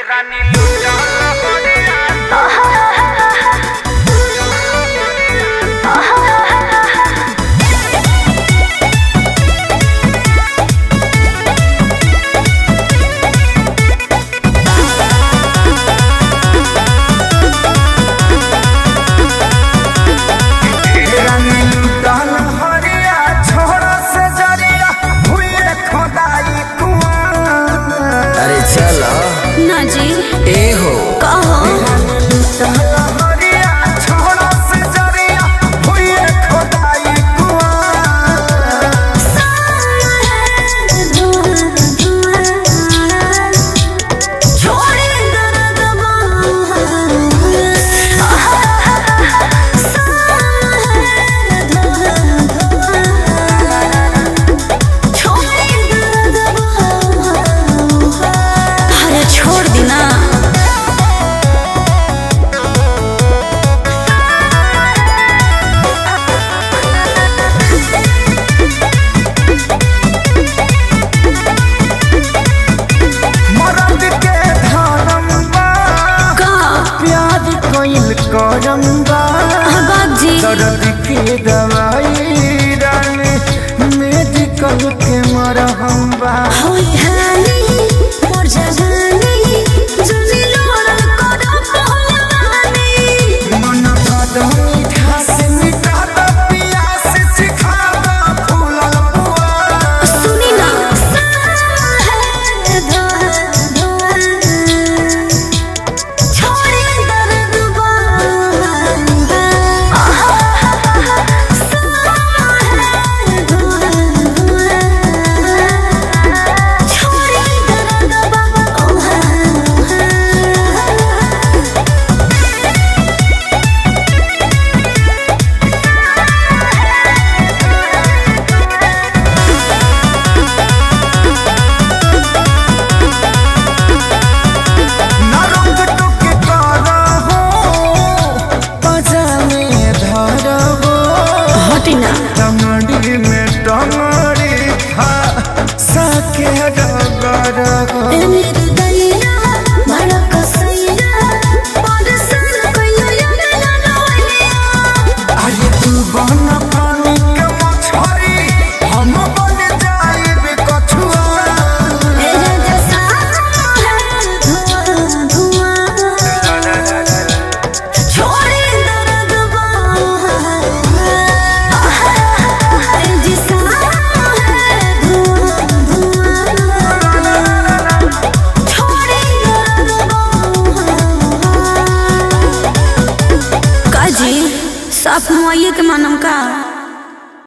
रानी लूटा दर्द की दवाई रानी मेडिकल के मरहम बा मन भादो मीठा से मीठा पियास सिखा फूलल पुआ सुनी ना टंगड़ी में टंगड़ी था सके डगर अरे तू बन पानी के मछरी हम बन जाए कछुआ साफ मुआये के मानम का।